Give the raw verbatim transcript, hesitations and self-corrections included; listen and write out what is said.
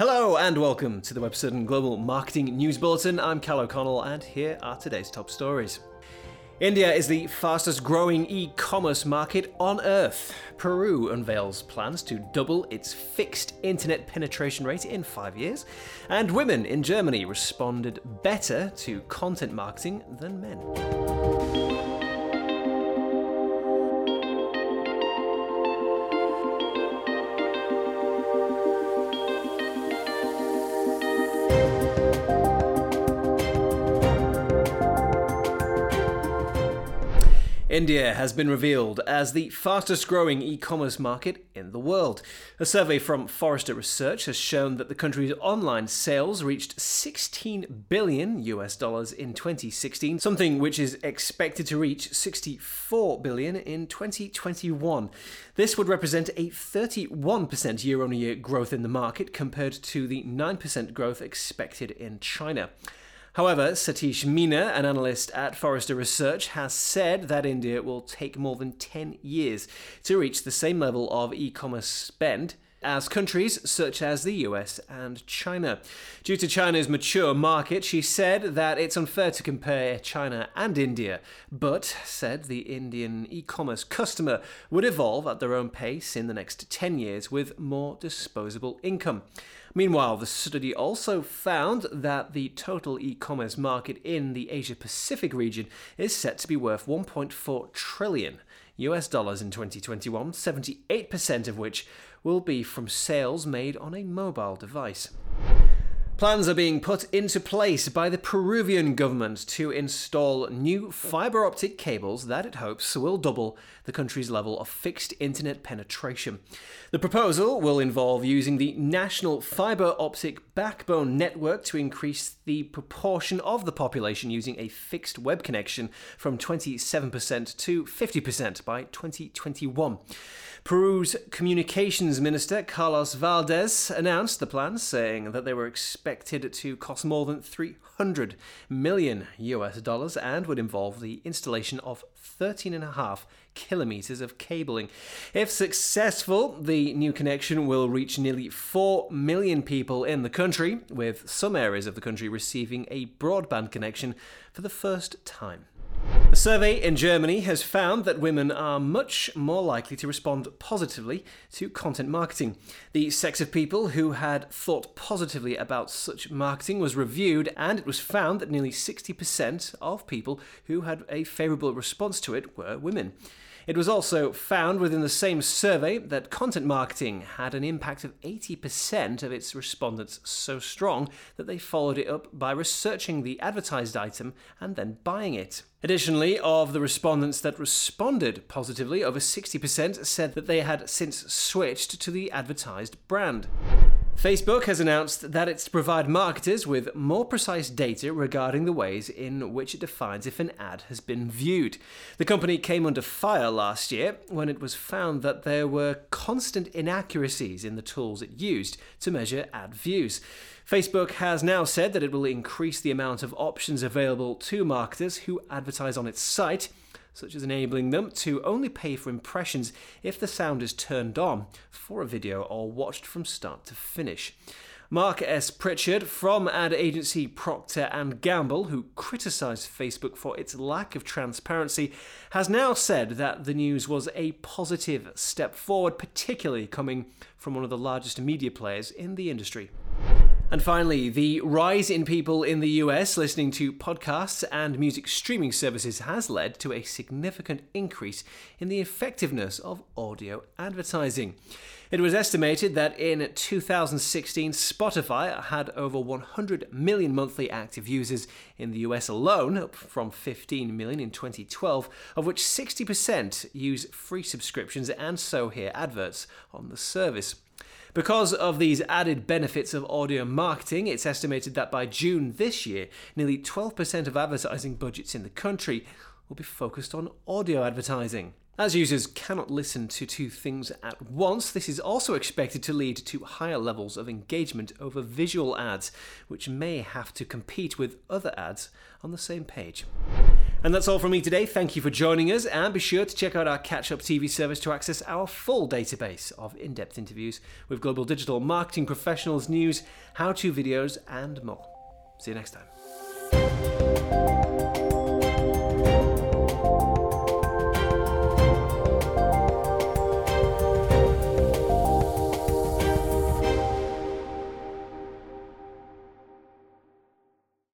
Hello and welcome to the Web Certain Global Marketing News Bulletin. I'm Cal O'Connell and here are today's top stories. India is the fastest growing e-commerce market on earth. Peru unveils plans to double its fixed internet penetration rate in five years. And women in Germany responded better to content marketing than men. India has been revealed as the fastest growing e-commerce market in the world. A survey from Forrester Research has shown that the country's online sales reached sixteen billion U S dollars in twenty sixteen, something which is expected to reach sixty-four billion in twenty twenty-one. This would represent a thirty-one percent year-on-year growth in the market compared to the nine percent growth expected in China. However, Satish Meena, an analyst at Forrester Research, has said that India will take more than ten years to reach the same level of e-commerce spend as countries such as the U S and China. Due to China's mature market, she said that it's unfair to compare China and India, but said the Indian e-commerce customer would evolve at their own pace in the next ten years with more disposable income. Meanwhile, the study also found that the total e-commerce market in the Asia-Pacific region is set to be worth one point four trillion U S dollars in twenty twenty-one, seventy-eight percent of which will be from sales made on a mobile device. Plans are being put into place by the Peruvian government to install new fiber optic cables that it hopes will double the country's level of fixed internet penetration. The proposal will involve using the national fiber optic backbone network to increase the proportion of the population using a fixed web connection from twenty-seven percent to fifty percent by twenty twenty-one. Peru's communications minister, Carlos Valdez, announced the plans, saying that they were expected to cost more than three hundred million U S dollars and would involve the installation of thirteen and a half kilometers of cabling. If successful, the new connection will reach nearly four million people in the country, with some areas of the country receiving a broadband connection for the first time. A survey in Germany has found that women are much more likely to respond positively to content marketing. The sex of people who had thought positively about such marketing was reviewed, and it was found that nearly sixty percent of people who had a favourable response to it were women. It was also found within the same survey that content marketing had an impact of eighty percent of its respondents, so strong that they followed it up by researching the advertised item and then buying it. Additionally, of the respondents that responded positively, over sixty percent said that they had since switched to the advertised brand. Facebook has announced that it's to provide marketers with more precise data regarding the ways in which it defines if an ad has been viewed. The company came under fire last year when it was found that there were constant inaccuracies in the tools it used to measure ad views. Facebook has now said that it will increase the amount of options available to marketers who advertise on its site, such as enabling them to only pay for impressions if the sound is turned on for a video or watched from start to finish. Mark S. Pritchard from ad agency Procter and Gamble, who criticised Facebook for its lack of transparency, has now said that the news was a positive step forward, particularly coming from one of the largest media players in the industry. And finally, the rise in people in the U S listening to podcasts and music streaming services has led to a significant increase in the effectiveness of audio advertising. It was estimated that in two thousand sixteen, Spotify had over one hundred million monthly active users in the U S alone, up from fifteen million in twenty twelve, of which sixty percent use free subscriptions and so hear adverts on the service. Because of these added benefits of audio marketing, it's estimated that by June this year, nearly twelve percent of advertising budgets in the country will be focused on audio advertising. As users cannot listen to two things at once, this is also expected to lead to higher levels of engagement over visual ads, which may have to compete with other ads on the same page. And that's all from me today. Thank you for joining us, and be sure to check out our Catch Up T V service to access our full database of in-depth interviews with global digital marketing professionals, news, how-to videos, and more. See you next time.